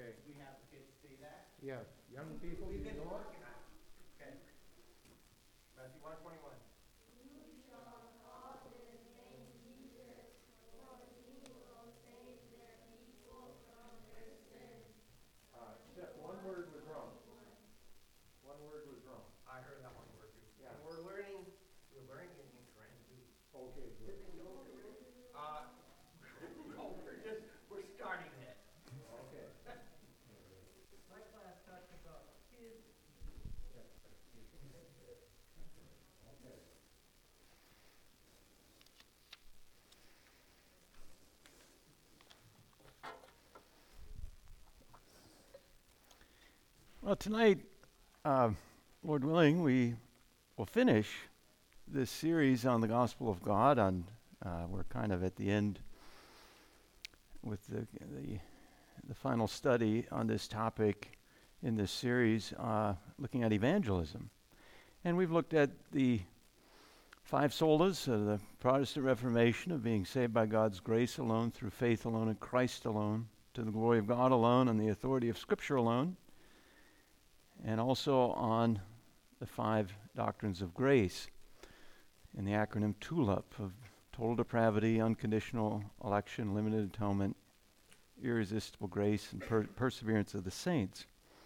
Okay. We have the kids see that? Yes. Young people, We've you been know it? working on it. Okay. Matthew 1:21. One word was wrong. One word was wrong. I heard that one word too. Yeah. And we're learning it in Korean too. Okay, good. Uh, no, we're starting it. Okay. My class talked about kids. Okay. Well, tonight, Lord willing, we will finish this series on the Gospel of God. We're kind of at the end with the final study on this topic in this series, looking at evangelism. And we've looked at the five solas of the Protestant Reformation of being saved by God's grace alone, through faith alone, in Christ alone, to the glory of God alone, and the authority of Scripture alone, and also on the five doctrines of grace in the acronym TULIP of total depravity, unconditional election, limited atonement, irresistible grace, and perseverance of the saints.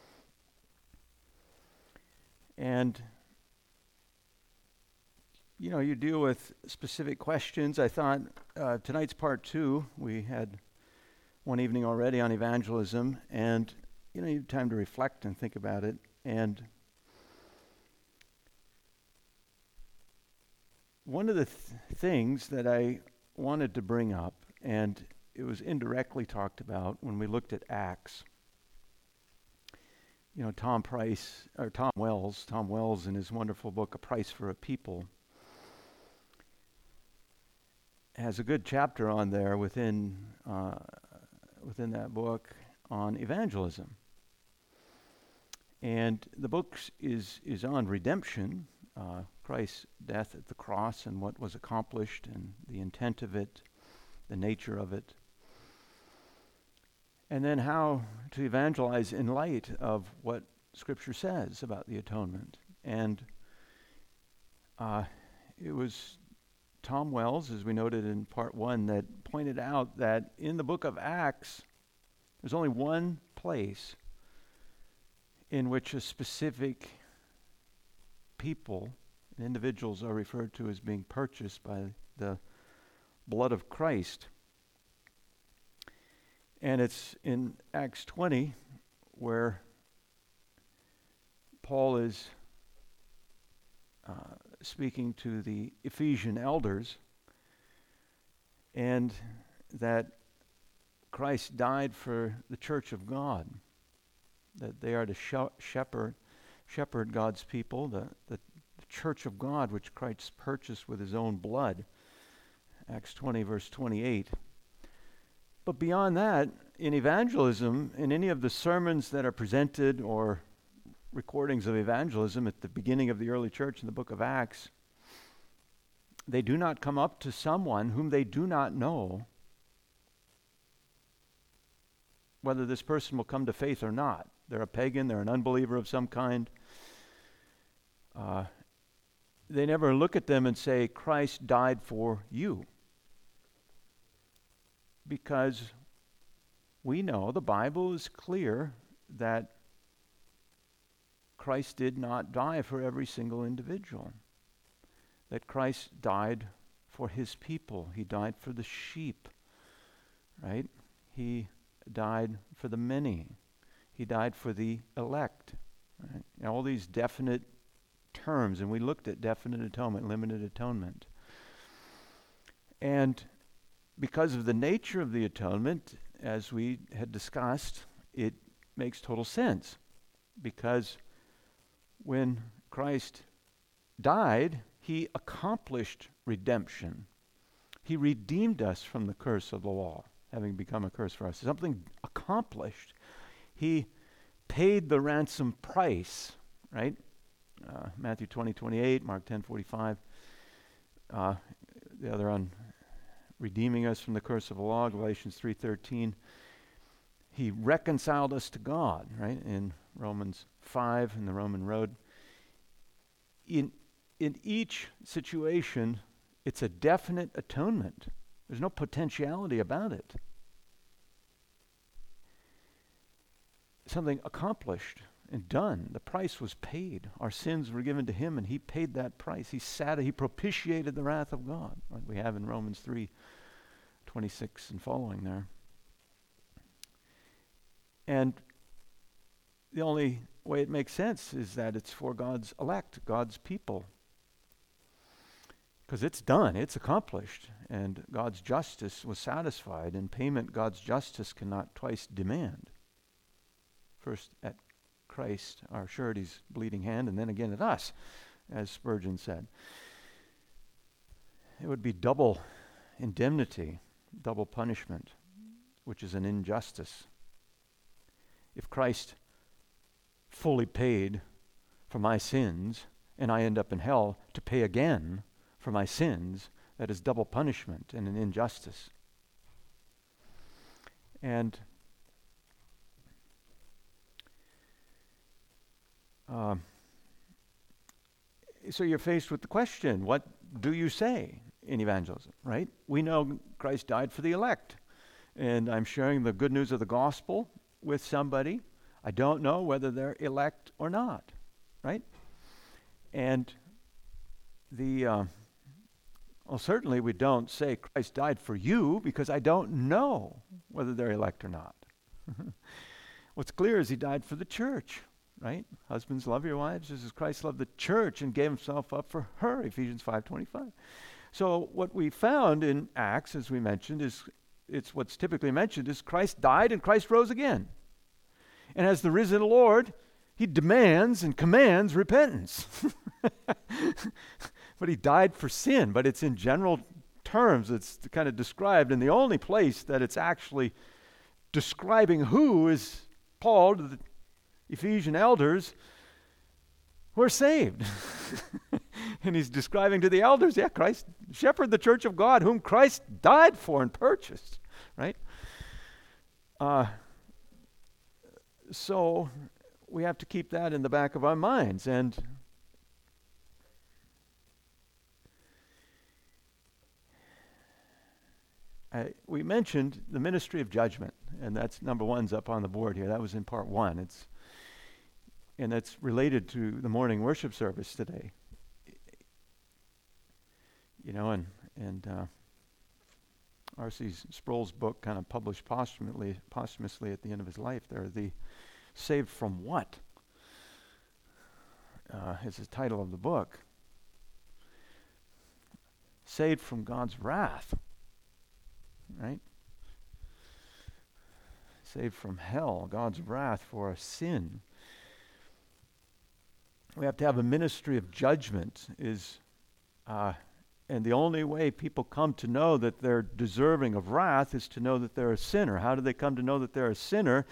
And you deal with specific questions. I thought tonight's part 2, we had one evening already on evangelism, and you have time to reflect and think about it. And one of the things that I wanted to bring up, and it was indirectly talked about when we looked at Acts. Tom Wells in his wonderful book, A Price for a People, has a good chapter on there within that book on evangelism. And the book is on redemption, Christ's death at the cross and what was accomplished and the intent of it, the nature of it. And then how to evangelize in light of what Scripture says about the atonement. And it was Tom Wells, as we noted in part 1, that pointed out that in the book of Acts, there's only one place in which a specific people and individuals are referred to as being purchased by the blood of Christ. And it's in Acts 20 where Paul is speaking to the Ephesian elders, and that Christ died for the church of God, that they are to shepherd God's people, the church of God, which Christ purchased with his own blood. Acts 20, verse 28. But beyond that, in evangelism, in any of the sermons that are presented or recordings of evangelism at the beginning of the early church in the book of Acts, they do not come up to someone whom they do not know whether this person will come to faith or not. They're a pagan, they're an unbeliever of some kind. They never look at them and say, Christ died for you. Because we know the Bible is clear that Christ did not die for every single individual. That Christ died for his people. He died for the sheep, right? He died for the many. He died for the elect. Right? And all these definite terms, and we looked at definite atonement, limited atonement. And because of the nature of the atonement, as we had discussed, it makes total sense. Because when Christ died, he accomplished redemption. He redeemed us from the curse of the law, having become a curse for us. Something accomplished. He paid the ransom price, right? Matthew 20:28, Mark 10:45. The other on redeeming us from the curse of the law, Galatians 3:13. He reconciled us to God, right? In Romans 5, in the Roman road. In each situation, it's a definite atonement. There's no potentiality about it. Something accomplished and done. The price was paid. Our sins were given to him, and he paid that price. He propitiated the wrath of God, like we have in Romans 3:26 and following there. And the only way it makes sense is that it's for God's elect, God's people. Because it's done, it's accomplished, and God's justice was satisfied. In payment, God's justice cannot twice demand. First at Christ, our surety's bleeding hand, and then again at us, as Spurgeon said. It would be double indemnity, double punishment, which is an injustice. If Christ fully paid for my sins, and I end up in hell to pay again for my sins, that is double punishment and an injustice. And so you're faced with the question, what do you say in evangelism, right? We know Christ died for the elect, and I'm sharing the good news of the gospel with somebody. I don't know whether they're elect or not, right? And certainly we don't say Christ died for you, because I don't know whether they're elect or not. What's clear is he died for the church, right? Husbands, love your wives just as Christ loved the church and gave himself up for her, Ephesians 5:25. So what we found in Acts, as we mentioned, it's what's typically mentioned, is Christ died and Christ rose again. And as the risen Lord, he demands and commands repentance. But he died for sin, but it's in general terms. It's kind of described, and the only place that it's actually describing who is Paul to the Ephesian elders who are saved. And he's describing to the elders, Christ, shepherd the church of God, whom Christ died for and purchased, right? So we have to keep that in the back of our minds. And we mentioned the ministry of judgment, and that's number one's up on the board here. That was in part one. And that's related to the morning worship service today. You know, and R.C. Sproul's book, kind of published posthumously at the end of his life there, the Saved from What is the title of the book. Saved from God's wrath, right? Saved from hell, God's wrath for our sin. We have to have a ministry of judgment, and the only way people come to know that they're deserving of wrath is to know that they're a sinner. How do they come to know that they're a sinner?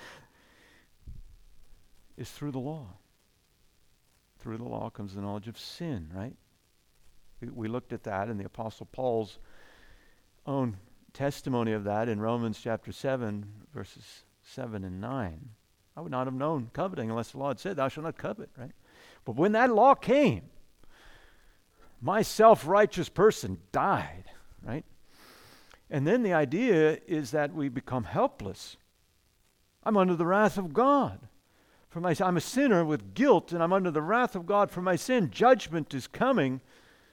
Is through the law. Through the law comes the knowledge of sin, right? We looked at that in the Apostle Paul's own testimony of that in Romans chapter 7, verses 7 and 9. I would not have known coveting unless the law had said, thou shalt not covet, right? But when that law came, my self-righteous person died, right? And then the idea is that we become helpless. I'm under the wrath of God. I'm a sinner with guilt, and I'm under the wrath of God for my sin. Judgment is coming.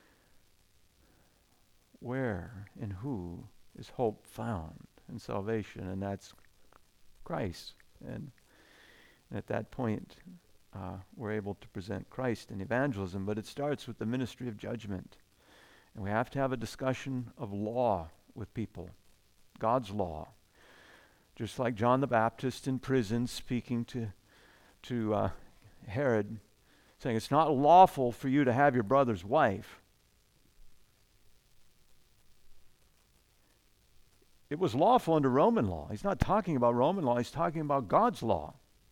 Where and who is hope found in salvation? And that's Christ. And at that point, we're able to present Christ in evangelism, but it starts with the ministry of judgment. And we have to have a discussion of law with people, God's law. Just like John the Baptist in prison speaking to Herod, saying it's not lawful for you to have your brother's wife. It was lawful under Roman law. He's not talking about Roman law, he's talking about God's law,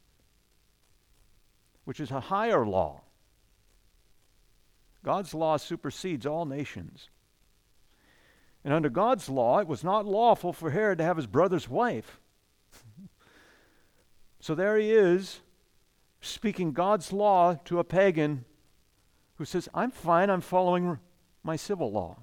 which is a higher law. God's law supersedes all nations. And under God's law, it was not lawful for Herod to have his brother's wife. So there he is, speaking God's law to a pagan who says, I'm fine, I'm following my civil law.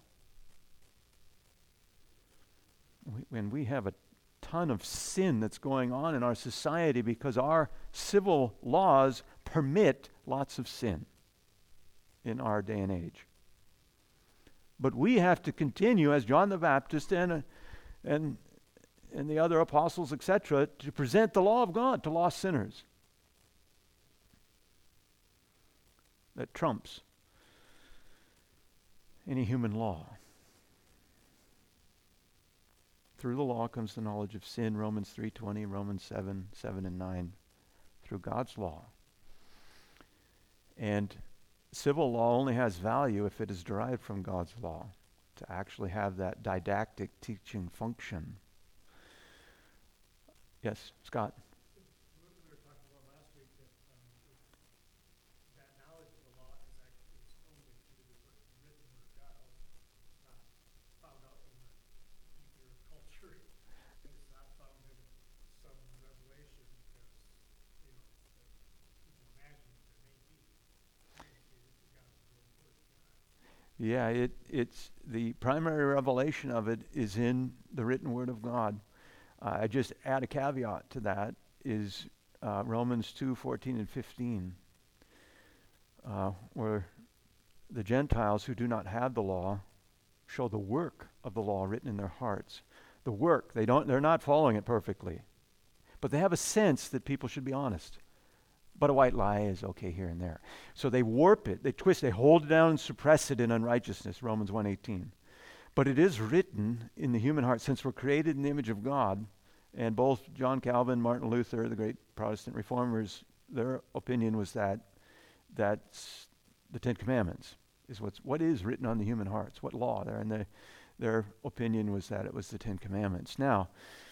When we have a ton of sin that's going on in our society because our civil laws permit lots of sin in our day and age. But we have to continue, as John the Baptist and the other apostles, etc., to present the law of God to lost sinners. That trumps any human law. Through the law comes the knowledge of sin, Romans 3:20, Romans 7 and 9, through God's law. And civil law only has value if it is derived from God's law, to actually have that didactic teaching function. Yes, Scott? We were talking about last week that knowledge of the law is actually only through the written word of God. It's not found out in the Hebrew culture. It's not found in some revelation as that people imagine that there may be. It's God's written word of God. Yeah, it's the primary revelation of it is in the written word of God. I just add a caveat to that is Romans 2:14 and 15, where the Gentiles who do not have the law show the work of the law written in their hearts. The work, they're not following it perfectly, but they have a sense that people should be honest. But a white lie is okay here and there. So they warp it, they twist, they hold it down and suppress it in unrighteousness, Romans 1:18. But it is written in the human heart, since we're created in the image of God, and both John Calvin, Martin Luther, the great Protestant reformers, their opinion was that's the Ten Commandments is what is written on the human hearts, what law there, and their opinion was that it was the Ten Commandments. Now,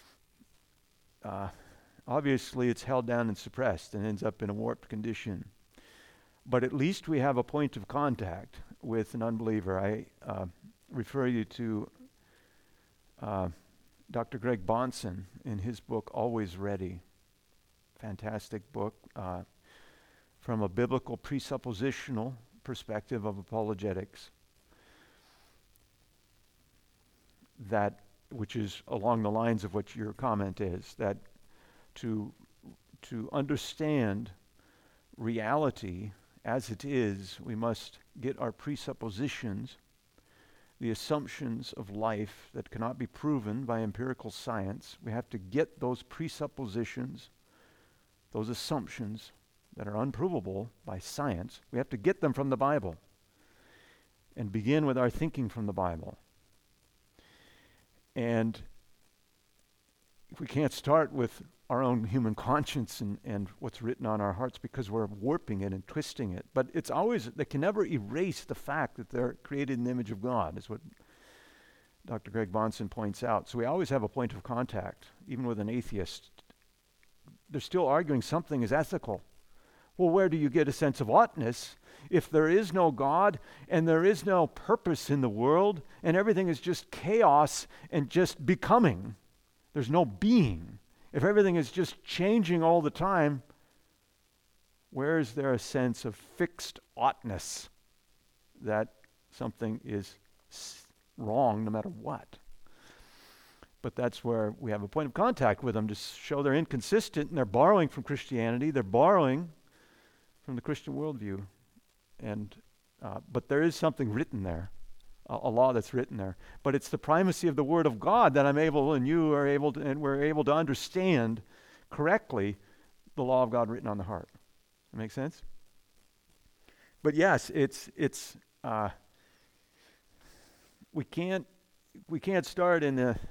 obviously it's held down and suppressed and ends up in a warped condition. But at least we have a point of contact with an unbeliever. I refer you to Dr. Greg Bahnsen in his book, Always Ready. Fantastic book from a biblical presuppositional perspective of apologetics, which is along the lines of what your comment is, that to understand reality as it is, we must get our presuppositions, the assumptions of life that cannot be proven by empirical science. We have to get those presuppositions, those assumptions that are unprovable by science. We have to get them from the Bible and begin with our thinking from the Bible. And if we can't start with our own human conscience and what's written on our hearts because we're warping it and twisting it. But they can never erase the fact that they're created in the image of God, is what Dr. Greg Bahnsen points out. So we always have a point of contact, even with an atheist. They're still arguing something is ethical. Well, where do you get a sense of oughtness if there is no God and there is no purpose in the world and everything is just chaos and just becoming? There's no being. If everything is just changing all the time, where is there a sense of fixed oughtness that something is wrong no matter what? But that's where we have a point of contact with them to show they're inconsistent and they're borrowing from Christianity. They're borrowing from the Christian worldview. But there is something written there. A law that's written there. But it's the primacy of the Word of God that I'm able and you are able to, and we're able to understand correctly the law of God written on the heart. That make sense? But yes, we can't start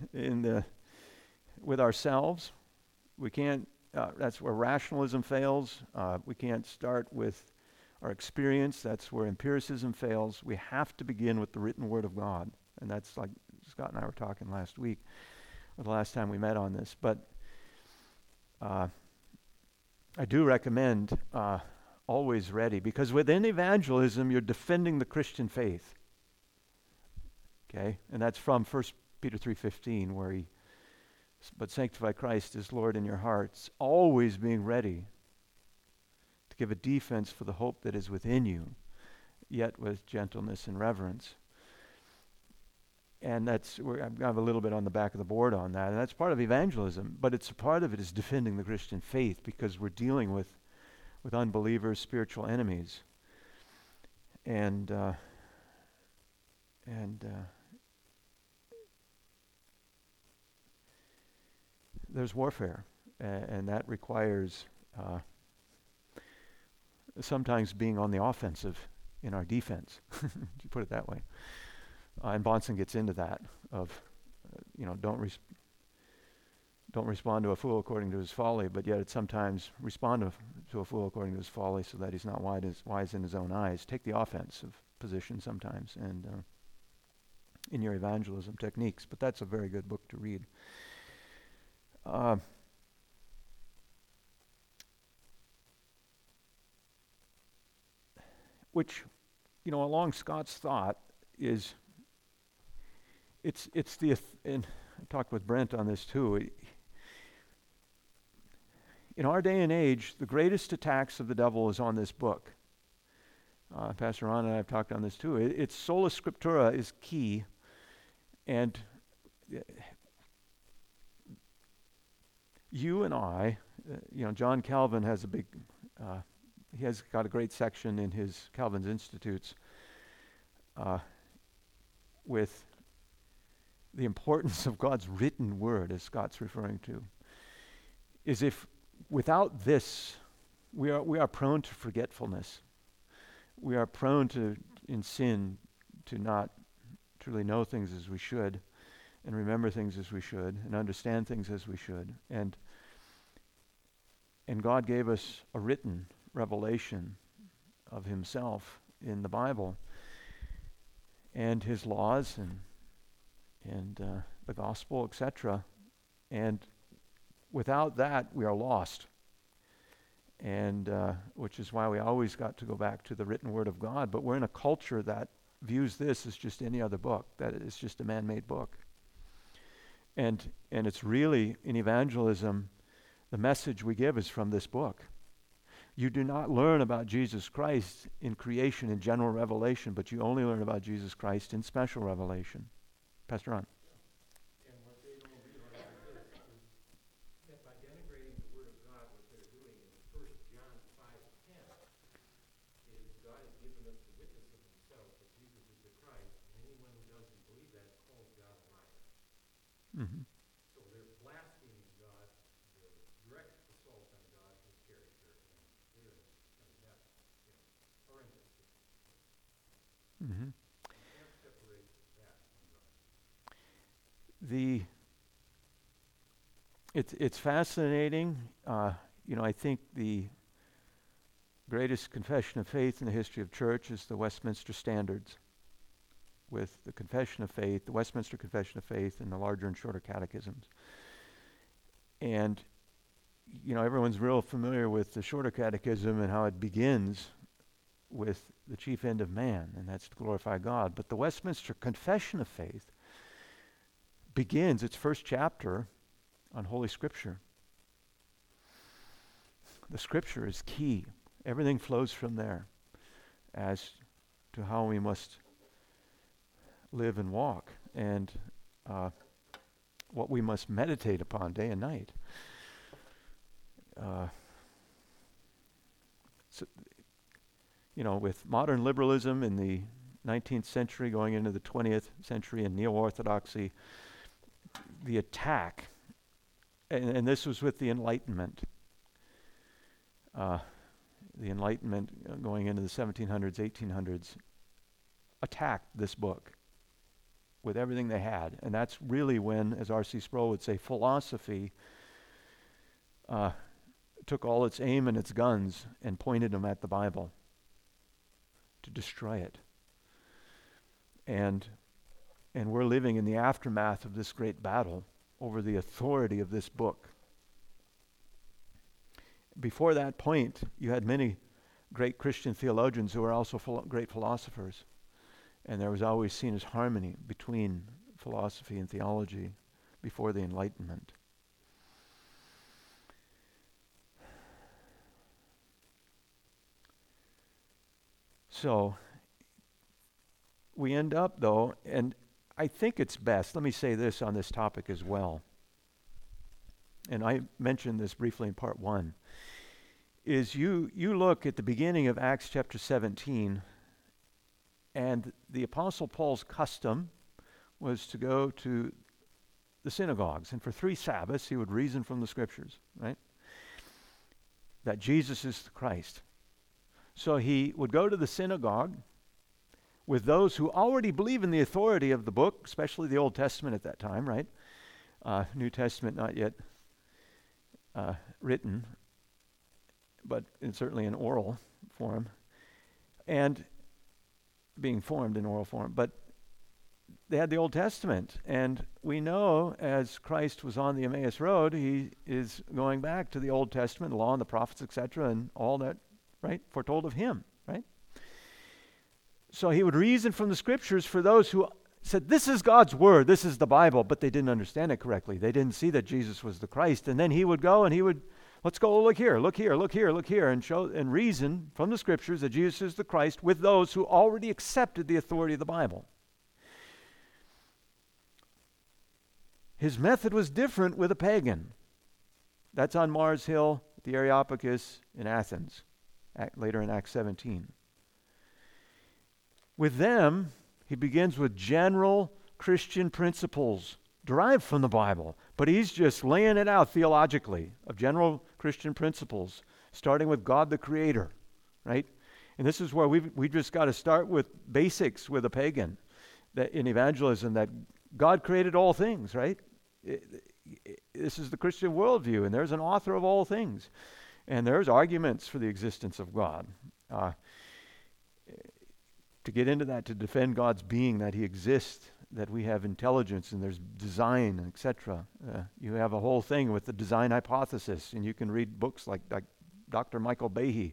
with ourselves. We can't. That's where rationalism fails. We can't start with our experience. That's where empiricism fails. We have to begin with the written Word of God. And that's like Scott and I were talking last week, or the last time we met on this. But I do recommend Always Ready, because within evangelism, you're defending the Christian faith. Okay? And that's from 1 Peter 3:15, where he But sanctify Christ as Lord in your hearts, always being ready to give a defense for the hope that is within you, yet with gentleness and reverence. And I have a little bit on the back of the board on that, and that's part of evangelism, but it's a part of it is defending the Christian faith, because we're dealing with unbelievers, spiritual enemies. And there's warfare, and that requires sometimes being on the offensive in our defense, to put it that way. And Bahnsen gets into that of, don't respond to a fool according to his folly, but yet sometimes respond to a fool according to his folly, so that he's not wise in his own eyes. Take the offensive position sometimes, and in your evangelism techniques. But that's a very good book to read. Which, along Scott's thought is, and I talked with Brent on this too. In our day and age, the greatest attacks of the devil is on this book. Pastor Ron and I have talked on this too. It's sola scriptura is key, and you and I, John Calvin has he has got a great section in his Calvin's Institutes with the importance of God's written word, as Scott's referring to, is if without this, we are prone to forgetfulness. We are prone to, in sin, to not truly know things as we should, and remember things as we should, and understand things as we should. And God gave us a written revelation of himself in the Bible, and his laws, and the gospel, etc. And without that, we are lost. And which is why we always got to go back to the written word of God. But we're in a culture that views this as just any other book, that it's just a man-made book. And it's really, in evangelism, the message we give is from this book. You do not learn about Jesus Christ in creation, in general revelation, but you only learn about Jesus Christ in special revelation. Pastor Ron. And what they don't realize is that by denigrating the Word of God, what they're doing in 1 John 5:10 is God has given us the witness of himself that Jesus is the Christ, and anyone who doesn't believe that calls God a liar. Mm-hmm. So they're blaspheming God, the direct assault on God, his character, and they're, that's horrendous. Mm-hmm. You can't separate that from God. It's fascinating. I think the greatest confession of faith in the history of church is the Westminster Standards, with the Confession of Faith, the Westminster Confession of Faith, and the larger and shorter catechisms. And everyone's real familiar with the shorter catechism and how it begins with the chief end of man, and that's to glorify God. But the Westminster Confession of Faith begins its first chapter on Holy Scripture. The Scripture is key. Everything flows from there as to how we must live and walk, and what we must meditate upon day and night. With modern liberalism in the 19th century going into the 20th century, and neo-orthodoxy, the attack, and this was with the Enlightenment. The Enlightenment going into the 1700s, 1800s, attacked this book with everything they had. And that's really when, as R.C. Sproul would say, philosophy took all its aim and its guns and pointed them at the Bible to destroy it. And we're living in the aftermath of this great battle over the authority of this book. Before that point, you had many great Christian theologians who were also great philosophers. And there was always seen as harmony between philosophy and theology before the Enlightenment. So we end up, though, and I think it's best, let me say this on this topic as well, and I mentioned this briefly in part 1, is you look at the beginning of Acts chapter 17, and the Apostle Paul's custom was to go to the synagogues, and for 3 Sabbaths he would reason from the Scriptures, right? That Jesus is the Christ. So he would go to the synagogue with those who already believe in the authority of the book, especially the Old Testament at that time, right? New Testament not yet written, but certainly in oral form, and being formed in oral form. But they had the Old Testament, and we know as Christ was on the Emmaus Road, he is going back to the Old Testament, the law and the prophets, etc., and all that, right, foretold of him, right? So he would reason from the Scriptures for those who said, this is God's Word, this is the Bible, but they didn't understand it correctly. They didn't see that Jesus was the Christ. And then he would go and he would, let's go look here, look here, look here, look here, and show and reason from the Scriptures that Jesus is the Christ with those who already accepted the authority of the Bible. His method was different with a pagan. That's on Mars Hill, at the Areopagus in Athens, later in Acts 17. With them, he begins with general Christian principles derived from the Bible, but he's just laying it out theologically of general Christian principles, starting with God the Creator, right? And this is where we've just got to start with basics with a pagan, that in evangelism, that God created all things, right? This is the Christian worldview, and there's an author of all things, and there's arguments for the existence of God. To get into that, to defend God's being, that he exists, that we have intelligence and there's design, etc. You have a whole thing with the design hypothesis, and you can read books like Dr. Michael Behe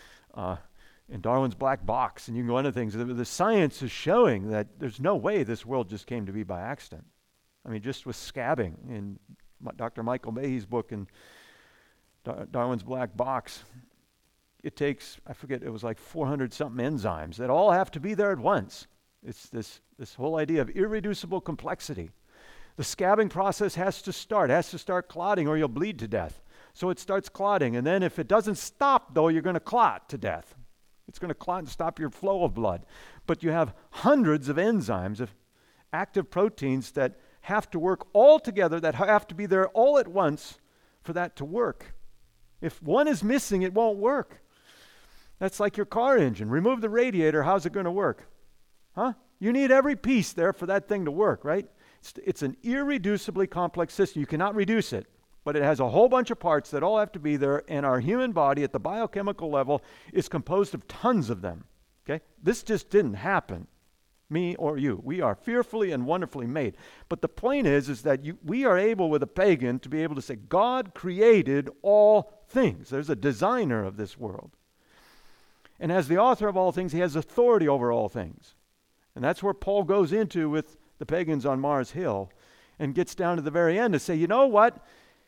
and Darwin's Black Box, and you can go into things. The science is showing that there's no way this world just came to be by accident. I mean, just with scabbing in Dr. Michael Behe's book and Darwin's Black Box, it takes, I forget, it was like 400-something enzymes that all have to be there at once. It's this whole idea of irreducible complexity. The scabbing process has to start clotting, or you'll bleed to death. So it starts clotting, and then if it doesn't stop, though, you're going to clot to death. It's going to clot and stop your flow of blood. But you have hundreds of enzymes, of active proteins that have to work all together, that have to be there all at once for that to work. If one is missing, it won't work. That's like your car engine. Remove the radiator, how's it going to work? Huh? You need every piece there for that thing to work, right? It's an irreducibly complex system. You cannot reduce it, but it has a whole bunch of parts that all have to be there, and our human body at the biochemical level is composed of tons of them, okay? This just didn't happen, me or you. We are fearfully and wonderfully made. But the point is that we are able with a pagan to be able to say, God created all things. There's a designer of this world. And as the author of all things, he has authority over all things. And that's where Paul goes into with the pagans on Mars Hill and gets down to the very end to say, you know what?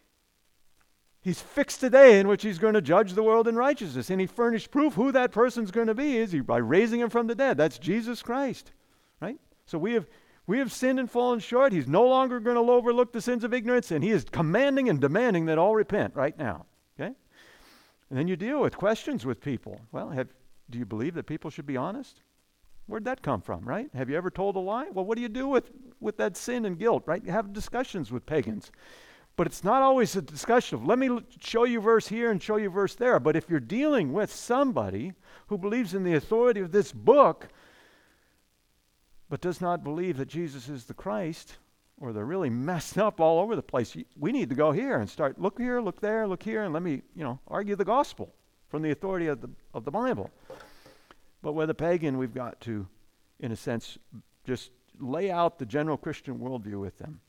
He's fixed a day in which he's going to judge the world in righteousness. And he furnished proof who that person's going to be is by raising him from the dead. That's Jesus Christ, right? So we have sinned and fallen short. He's no longer going to overlook the sins of ignorance, and he is commanding and demanding that all repent right now, okay? And then you deal with questions with people. Well, do you believe that people should be honest? Where'd that come from, right? Have you ever told a lie? Well, what do you do with that sin and guilt, right? You have discussions with pagans. But it's not always a discussion of, let me show you verse here and show you verse there. But if you're dealing with somebody who believes in the authority of this book, but does not believe that Jesus is the Christ, or they're really messed up all over the place, we need to go here and start, look here, look there, look here, and let me, argue the gospel from the authority of the Bible. But with a pagan, we've got to, in a sense, just lay out the general Christian worldview with them.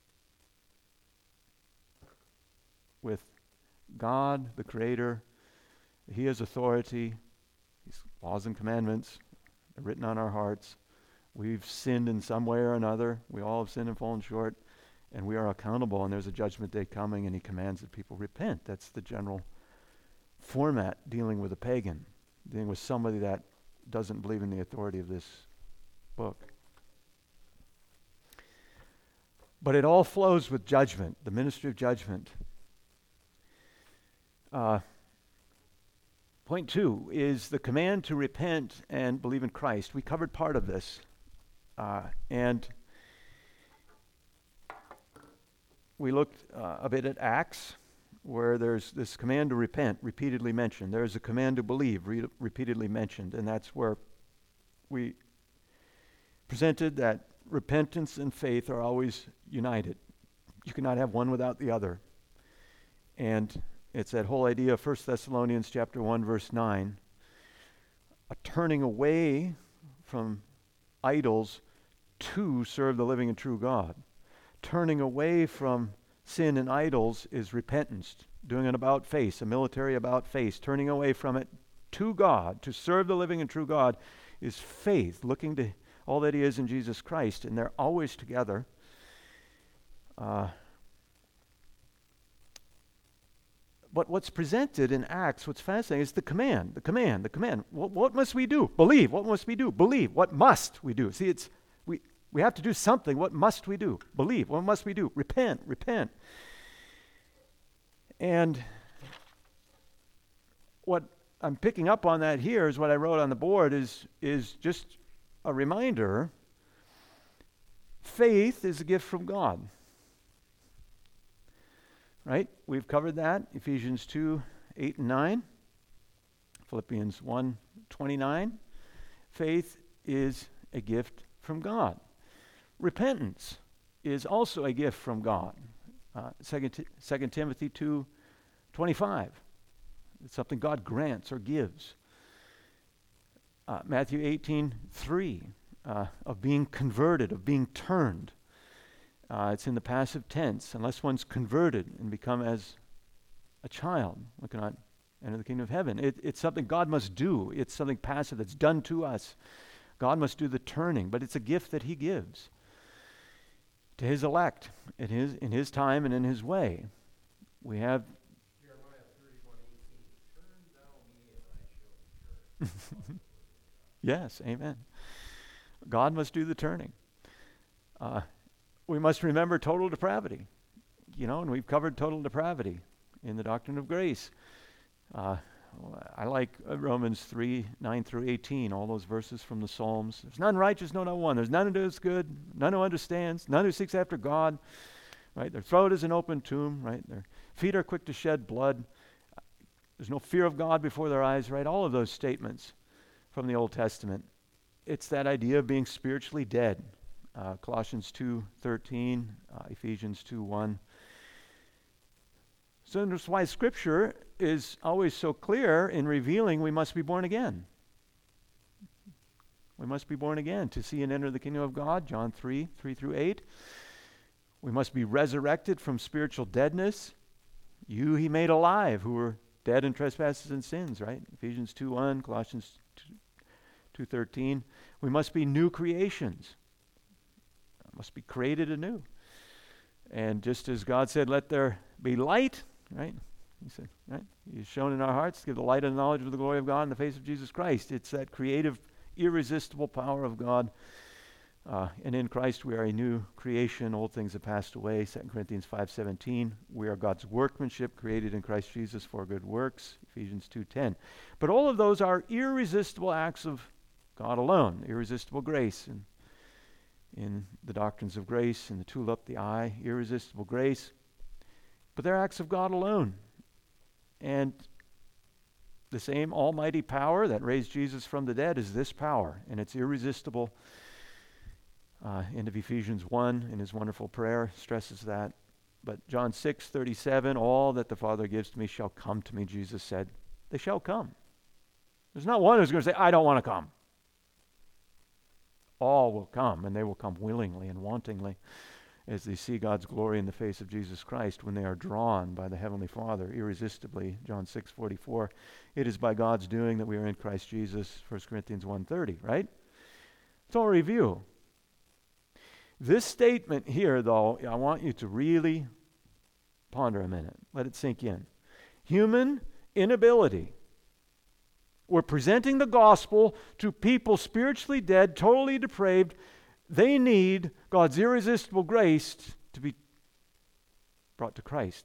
With God, the Creator, He has authority, His laws and commandments are written on our hearts. We've sinned in some way or another. We all have sinned and fallen short, and we are accountable, and there's a judgment day coming, and He commands that people repent. That's the general format dealing with a pagan, dealing with somebody that doesn't believe in the authority of this book. But it all flows with judgment, the ministry of judgment. Point 2 is the command to repent and believe in Christ. We covered part of this. And we looked a bit at Acts, where there's this command to repent repeatedly mentioned. There's a command to believe repeatedly mentioned. And that's where we presented that repentance and faith are always united. You cannot have one without the other. And it's that whole idea of 1 Thessalonians chapter 1, verse 9, a turning away from idols to serve the living and true God. Turning away from sin and idols is repentance, doing an about face, a military about face. Turning away from it to God, to serve the living and true God, is faith, looking to all that He is in Jesus Christ, and they're always together. But what's presented in Acts, what's fascinating, is the command. What must we do? Believe. What must we do? Believe. What must we do? See, we have to do something. What must we do? Believe. What must we do? Repent. And what I'm picking up on that here is what I wrote on the board is just a reminder. Faith is a gift from God. Right? We've covered that. Ephesians 2, 8 and 9. Philippians 1, 29. Faith is a gift from God. Repentance is also a gift from God. 2 Timothy 2, 25. It's something God grants or gives. Matthew 18, 3. Of being converted, of being turned. It's in the passive tense. Unless one's converted and become as a child, one cannot enter the kingdom of heaven. It's something God must do. It's something passive that's done to us. God must do the turning, but it's a gift that He gives to His elect in His time and in His way. We have Jeremiah 31:18. Turn thou me and I shall return. Yes, amen. God must do the turning. We must remember total depravity. And we've covered total depravity in the doctrine of grace. I like Romans 3, 9 through 18, all those verses from the Psalms. There's none righteous, no, not one. There's none who does good, none who understands, none who seeks after God. Right? Their throat is an open tomb. Right? Their feet are quick to shed blood. There's no fear of God before their eyes. Right? All of those statements from the Old Testament. It's that idea of being spiritually dead. Colossians 2:13, Ephesians 2:1. So that's why Scripture is always so clear in revealing we must be born again. We must be born again to see and enter the kingdom of God, John 3 through 8. We must be resurrected from spiritual deadness. You He made alive who were dead in trespasses and sins, right? Ephesians 2:1, Colossians 2:13. We must be new creations. Must be created anew. And just as God said, let there be light, right? He said, right? He's shown in our hearts to give the light and knowledge of the glory of God in the face of Jesus Christ. It's that creative, irresistible power of God. And in Christ we are a new creation. Old things have passed away. 2 Corinthians 5:17. We are God's workmanship created in Christ Jesus for good works. Ephesians 2:10. But all of those are irresistible acts of God alone. Irresistible grace. And in the doctrines of grace, in the tulip, the eye, irresistible grace. But they're acts of God alone. And the same almighty power that raised Jesus from the dead is this power, and it's irresistible. End of Ephesians 1 in his wonderful prayer stresses that. But John 6:37, all that the Father gives to me shall come to me, Jesus said. They shall come. There's not one who's going to say, I don't want to come. All will come, and they will come willingly and wantingly as they see God's glory in the face of Jesus Christ when they are drawn by the Heavenly Father irresistibly. John 6:44, it is by God's doing that we are in Christ Jesus, 1 Corinthians 1:30, right? It's all review. This statement here, though, I want you to really ponder a minute. Let it sink in. Human inability we're presenting the gospel to people spiritually dead, totally depraved. They need God's irresistible grace to be brought to Christ.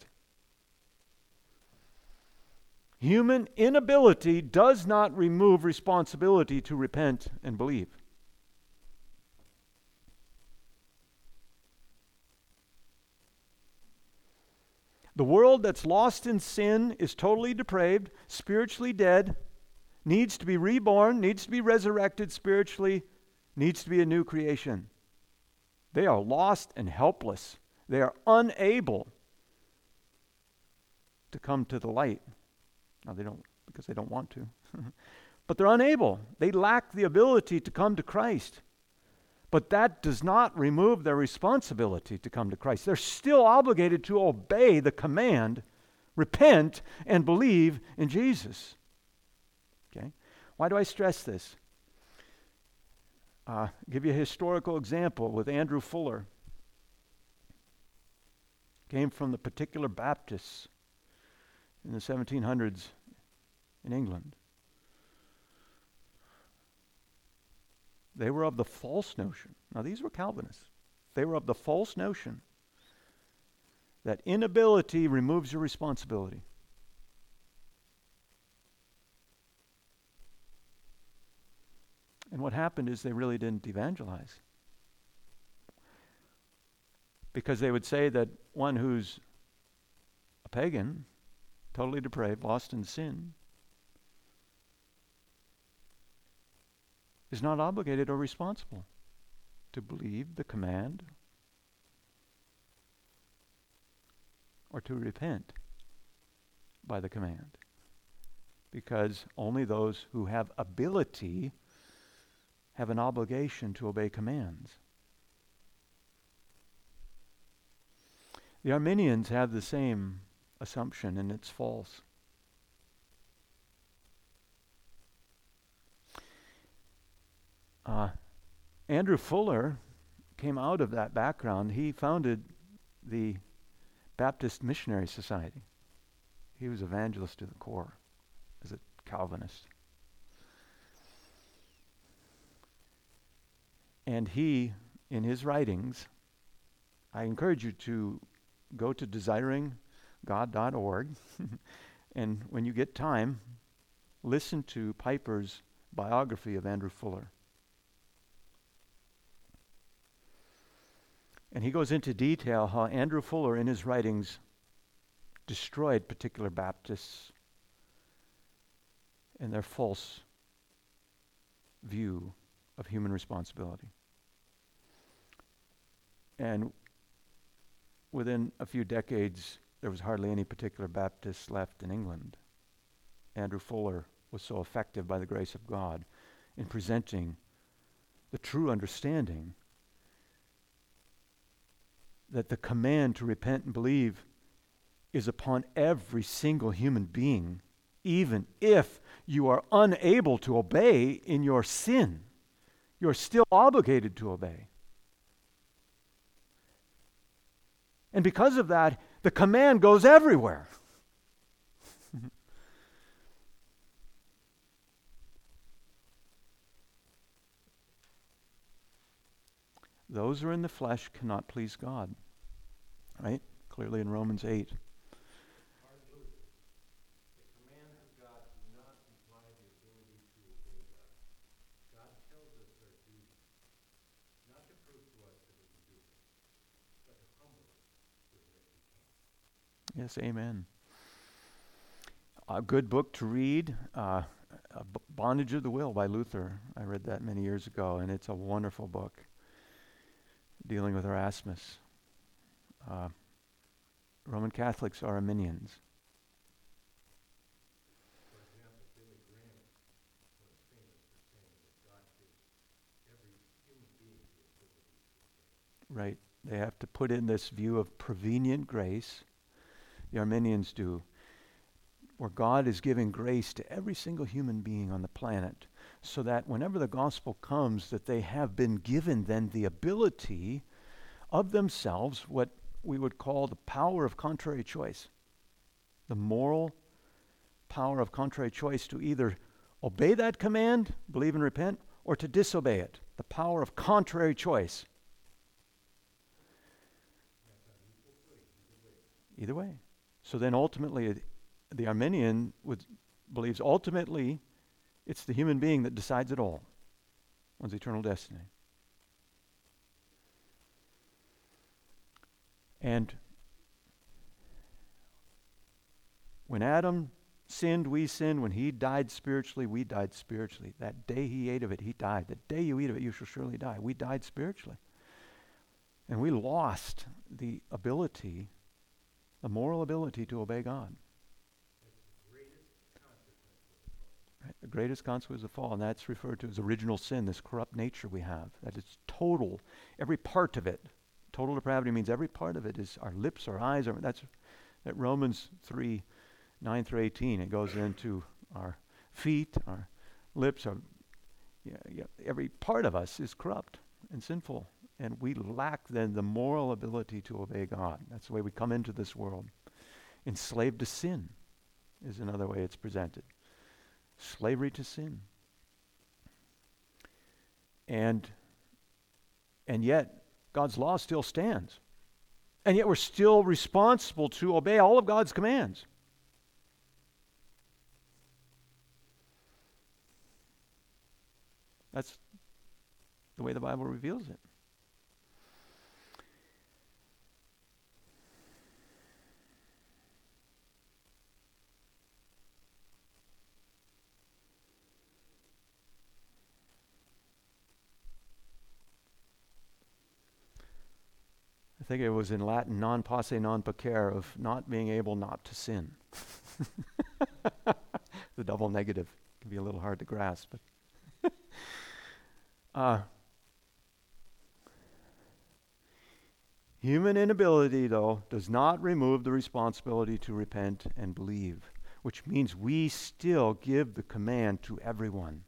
Human inability does not remove responsibility to repent and believe. The world that's lost in sin is totally depraved, spiritually dead, needs to be reborn, needs to be resurrected spiritually, needs to be a new creation. They are lost and helpless. They are unable to come to the light. Now they don't, because they don't want to. But they're unable. They lack the ability to come to Christ. But that does not remove their responsibility to come to Christ. They're still obligated to obey the command, repent and believe in Jesus. Okay? Why do I stress this? Give you a historical example with Andrew Fuller. Came from the particular Baptists in the 1700s in England. They were of the false notion. Now, these were Calvinists. They were of the false notion that inability removes your responsibility. And what happened is they really didn't evangelize. Because they would say that one who's a pagan, totally depraved, lost in sin, is not obligated or responsible to believe the command or to repent by the command. Because only those who have ability have an obligation to obey commands. The Arminians have the same assumption, and it's false. Andrew Fuller came out of that background. He founded the Baptist Missionary Society. He was evangelist to the core as a Calvinist. And he, in his writings, I encourage you to go to desiringgod.org and when you get time, listen to Piper's biography of Andrew Fuller. And he goes into detail how Andrew Fuller in his writings destroyed particular Baptists and their false view of human responsibility. And within a few decades, there was hardly any particular Baptists left in England. Andrew Fuller was so effective by the grace of God in presenting the true understanding that the command to repent and believe is upon every single human being, even if you are unable to obey in your sin. You're still obligated to obey. And because of that, the command goes everywhere. Those who are in the flesh cannot please God. Right? Clearly in Romans 8. Martin Luther, the commands of God do not imply the ability to obey God. God tells us our duty, not to prove to us that we can do it, but to humble us so that we can. Yes, amen. A good book to read, Bondage of the Will by Luther. I read that many years ago, and it's a wonderful book dealing with Erasmus. Roman Catholics are Arminians. For example, Billy Graham was famous for saying that God gives every human being the ability to obey. Right. They have to put in this view of prevenient grace. The Arminians do. Where God is giving grace to every single human being on the planet, so that whenever the gospel comes, that they have been given then the ability of themselves, what we would call the power of contrary choice, the moral power of contrary choice, to either obey that command, believe and repent, or to disobey it, the power of contrary choice. Either way. So then ultimately, the Arminian believes ultimately it's the human being that decides it all, one's eternal destiny. And when Adam sinned, we sinned. When he died spiritually, we died spiritually. That day he ate of it, he died. The day you eat of it, you shall surely die. We died spiritually. And we lost the ability, the moral ability to obey God. Right? The greatest consequence of the fall, and that's referred to as original sin, this corrupt nature we have. That it's total, every part of it. Total depravity means every part of it is our lips, our eyes, that's that Romans 3, 9 through 18. It goes into our feet, our lips, every part of us is corrupt and sinful. And we lack then the moral ability to obey God. That's the way we come into this world. Enslaved to sin is another way it's presented. Slavery to sin. And yet, God's law still stands. And yet we're still responsible to obey all of God's commands. That's the way the Bible reveals it. I think it was in Latin, non posse non pecare, of not being able not to sin. The double negative can be a little hard to grasp. But human inability, though, does not remove the responsibility to repent and believe, which means we still give the command to everyone,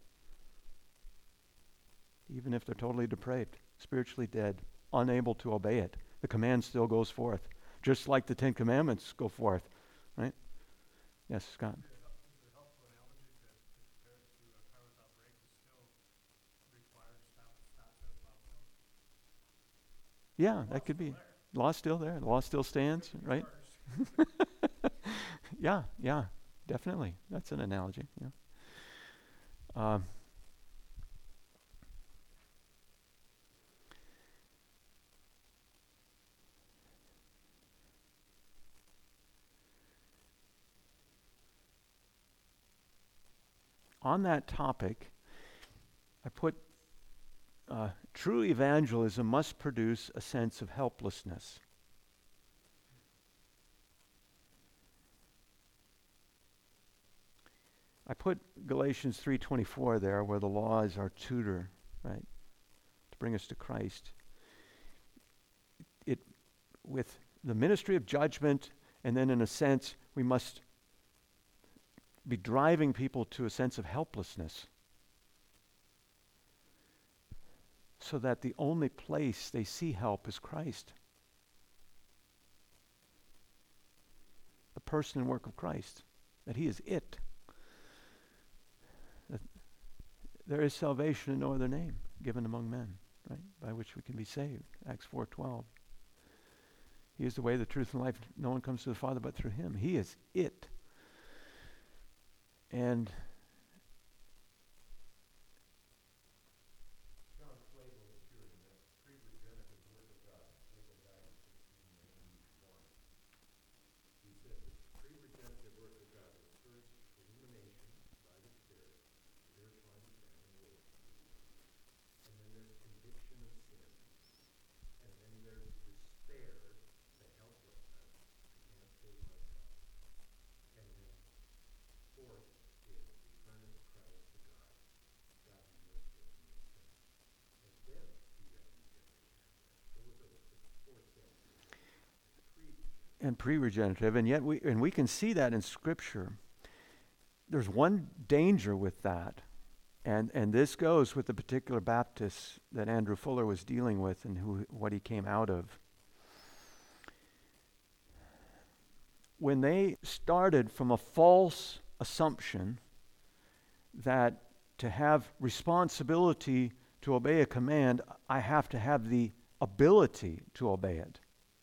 even if they're totally depraved, spiritually dead, unable to obey it. The command still goes forth, just like the Ten Commandments go forth, right? Yes, Scott. Is it a helpful analogy to compare it to a car without brakes is still required stop sign about them? Yeah, that could be. Law's still there. The law still stands, right? Yeah, definitely. That's an analogy. Yeah. On that topic, I put true evangelism must produce a sense of helplessness. I put Galatians 3:24 there, where the law is our tutor, right, to bring us to Christ. It, with the ministry of judgment, and then in a sense, we must be driving people to a sense of helplessness, so that the only place they see help is Christ. The person and work of Christ, that he is it. That there is salvation in no other name given among men, right, by which we can be saved. Acts 4:12. He is the way, the truth, and life. No one comes to the Father but through him. He is it. And John Flavel is here in that pre-regenerative work of God, Flavel died in 1691. He said the pre-regenerative work of God was first illumination by the Spirit, spiritual understanding, and then there's conviction of sin, and then there's despair, the helplessness, I can't save myself, and then fourth is return of Christ to God, God be merciful to me, sin, and then you have regeneration. Those are the four steps. and pre-regenerative, and yet we can see that in Scripture. There's one danger with that, and this goes with the particular Baptists that Andrew Fuller was dealing with and what he came out of. When they started from a false assumption that to have responsibility to obey a command, I have to have the ability to obey it.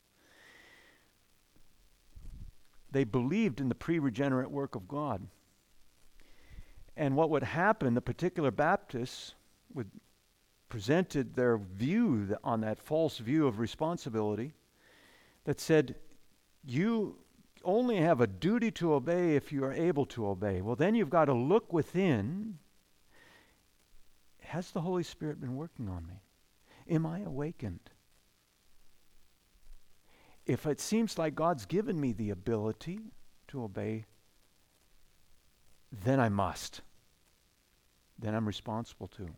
They believed in the pre-regenerate work of God. And what would happen, the particular Baptists would presented their view on that false view of responsibility that said, you only have a duty to obey if you are able to obey. Well, then you've got to look within. Has the Holy Spirit been working on me? Am I awakened? If it seems like God's given me the ability to obey, then I must. Then I'm responsible to.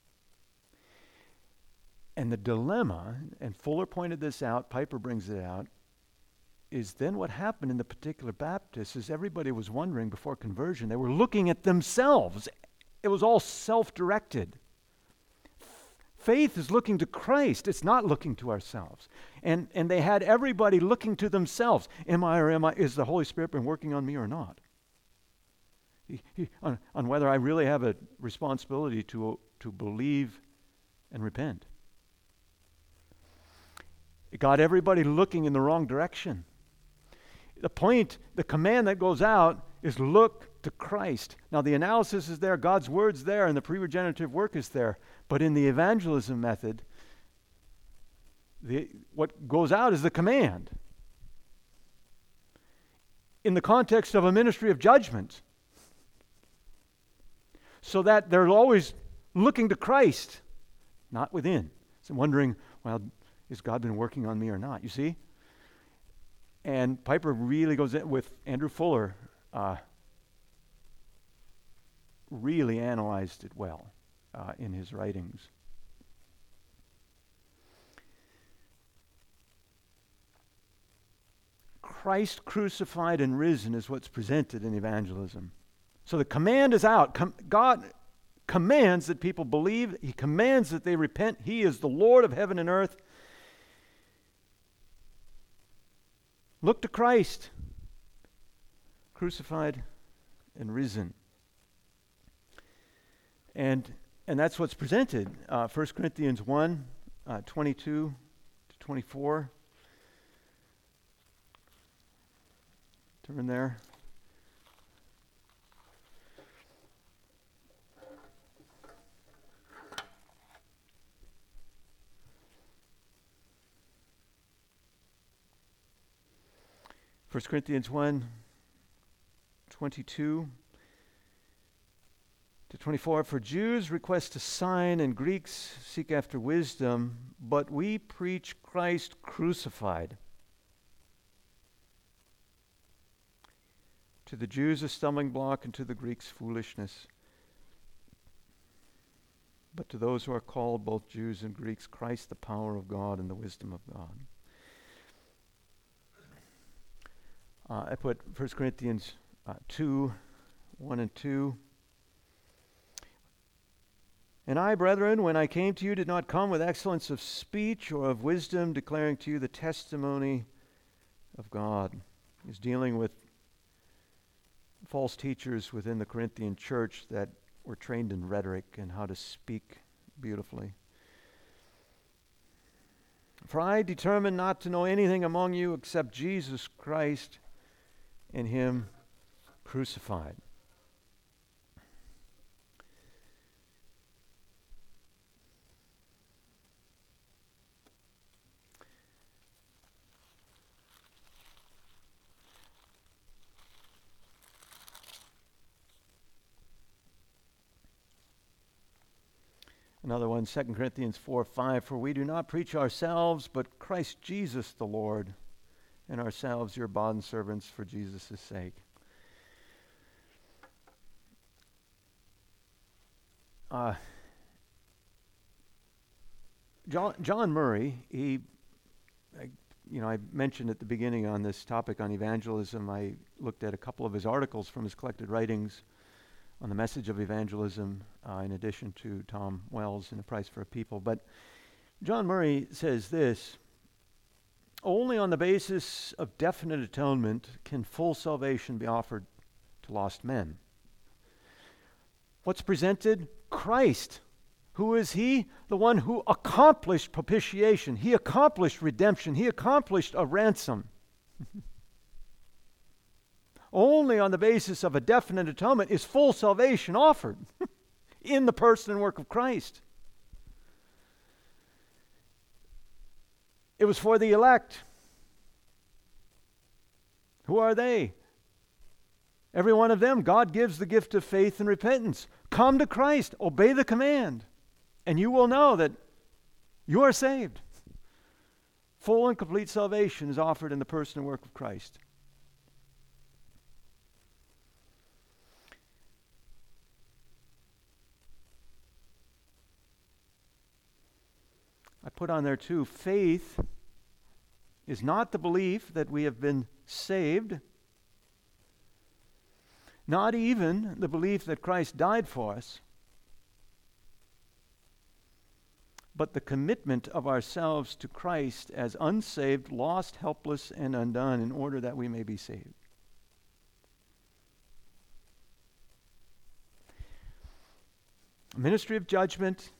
And the dilemma, and Fuller pointed this out, Piper brings it out, is then what happened in the particular Baptists is everybody was wondering before conversion, they were looking at themselves. It was all self-directed. Faith is looking to Christ. It's not looking to ourselves. And they had everybody looking to themselves. Is the Holy Spirit been working on me or not? On whether I really have a responsibility to believe and repent. It got everybody looking in the wrong direction. The command that goes out is look to Christ. Now the analysis is there, God's word's there, and the pre-regenerative work is there. But in the evangelism method, what goes out is the command. In the context of a ministry of judgment. So that they're always looking to Christ, not within. So wondering, well, has God been working on me or not? You see? And Piper really goes in with Andrew Fuller, really analyzed it well in his writings. Christ crucified and risen is what's presented in evangelism. So the command is out. God commands that people believe. He commands that they repent. He is the Lord of heaven and earth. Look to Christ, crucified and risen. And that's what's presented. 1 Corinthians 1, 22 to 24. Turn there. First Corinthians 1, 22 to 24. For Jews request a sign and Greeks seek after wisdom, but we preach Christ crucified. To the Jews a stumbling block and to the Greeks foolishness. But to those who are called, both Jews and Greeks, Christ the power of God and the wisdom of God. I put 1 Corinthians 2, 1 and 2. And I, brethren, when I came to you, did not come with excellence of speech or of wisdom, declaring to you the testimony of God. He's dealing with false teachers within the Corinthian church that were trained in rhetoric and how to speak beautifully. For I determined not to know anything among you except Jesus Christ and Him crucified. Another one, 2 Corinthians 4:5. For we do not preach ourselves, but Christ Jesus the Lord, and ourselves your bondservants for Jesus' sake. John Murray, I mentioned at the beginning on this topic on evangelism, I looked at a couple of his articles from his collected writings on the message of evangelism, in addition to Tom Wells in A Price for a People. But John Murray says this: only on the basis of definite atonement can full salvation be offered to lost men. What's presented? Christ. Who is he? The one who accomplished propitiation. He accomplished redemption. He accomplished a ransom. Only on the basis of a definite atonement is full salvation offered in the person and work of Christ. It was for the elect. Who are they? Every one of them, God gives the gift of faith and repentance. Come to Christ, obey the command, and you will know that you are saved. Full and complete salvation is offered in the person and work of Christ. I put on there too, faith is not the belief that we have been saved, not even the belief that Christ died for us, but the commitment of ourselves to Christ as unsaved, lost, helpless, and undone in order that we may be saved. Ministry of judgment,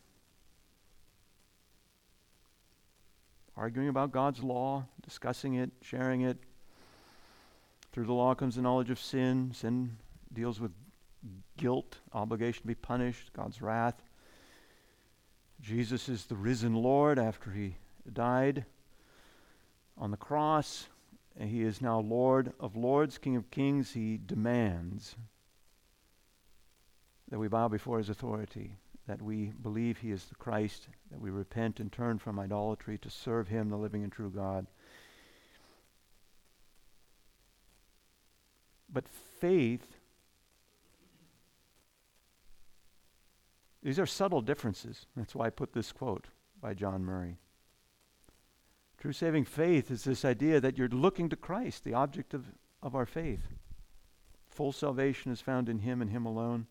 arguing about God's law, discussing it, sharing it. Through the law comes the knowledge of sin. Sin deals with guilt, obligation to be punished, God's wrath. Jesus is the risen Lord after he died on the cross, and he is now Lord of lords, King of kings. He demands that we bow before his authority, that we believe he is the Christ, that we repent and turn from idolatry to serve him, the living and true God. But faith, these are subtle differences. That's why I put this quote by John Murray. True saving faith is this idea that you're looking to Christ, the object of our faith. Full salvation is found in him and him alone.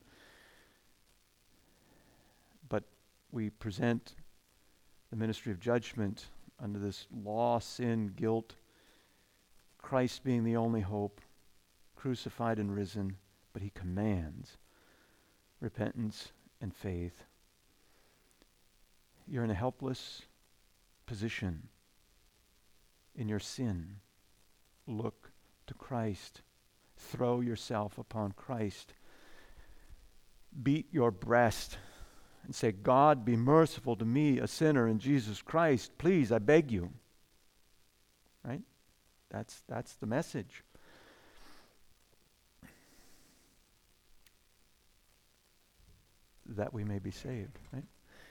But we present the ministry of judgment under this law, sin, guilt, Christ being the only hope, crucified and risen, but he commands repentance and faith. You're in a helpless position in your sin. Look to Christ. Throw yourself upon Christ. Beat your breast and say, God, be merciful to me, a sinner, in Jesus Christ. Please, I beg you. Right? That's the message. That we may be saved, right?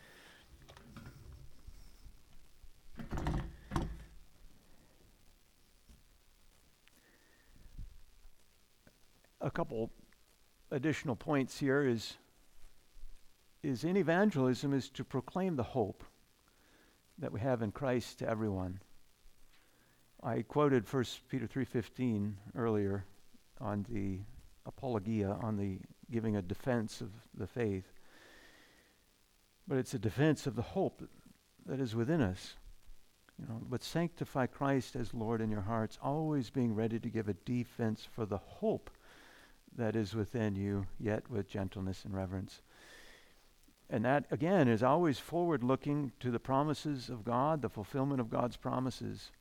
A couple additional points here is in evangelism is to proclaim the hope that we have in Christ to everyone. I quoted 1 Peter 3:15 earlier on the apologia, on the giving a defense of the faith. But it's a defense of the hope that is within us. But sanctify Christ as Lord in your hearts, always being ready to give a defense for the hope that is within you, yet with gentleness and reverence. And that, again, is always forward-looking to the promises of God, the fulfillment of God's promises.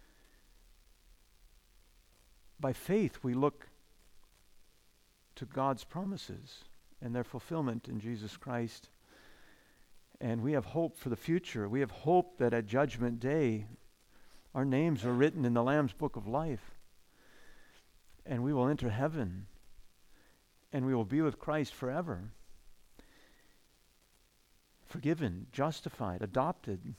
By faith, we look to God's promises and their fulfillment in Jesus Christ. And we have hope for the future. We have hope that at Judgment Day, our names are written in the Lamb's Book of Life. And we will enter heaven. And we will be with Christ forever. Forgiven, justified, adopted,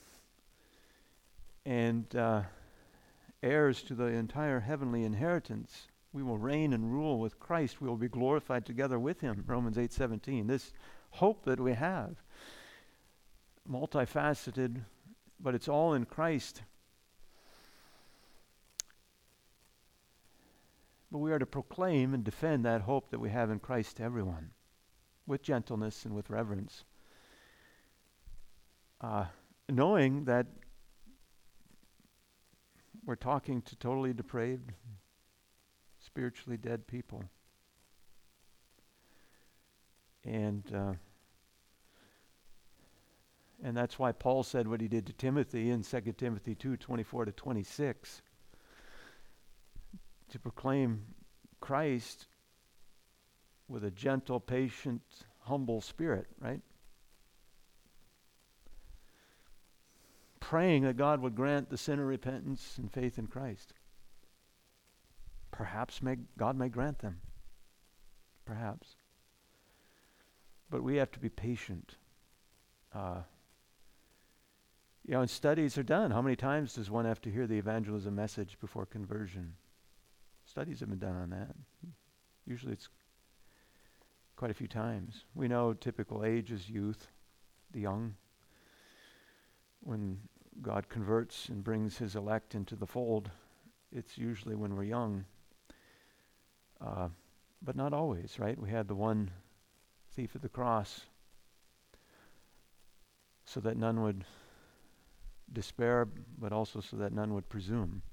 and heirs to the entire heavenly inheritance. We will reign and rule with Christ. We will be glorified together with him. Romans 8:17. This hope that we have. Multifaceted, but it's all in Christ. But we are to proclaim and defend that hope that we have in Christ to everyone, with gentleness and with reverence. Knowing that we're talking to totally depraved, spiritually dead people. And that's why Paul said what he did to Timothy in 2 Timothy 2:24-26, to proclaim Christ with a gentle, patient, humble spirit, right? Praying that God would grant the sinner repentance and faith in Christ. Perhaps God may grant them. Perhaps. But we have to be patient. And studies are done. How many times does one have to hear the evangelism message before conversion? Studies have been done on that. Usually it's quite a few times. We know typical age is youth, the young. When God converts and brings his elect into the fold, it's usually when we're young. But not always, right? We had the one thief at the cross so that none would despair, but also so that none would presume.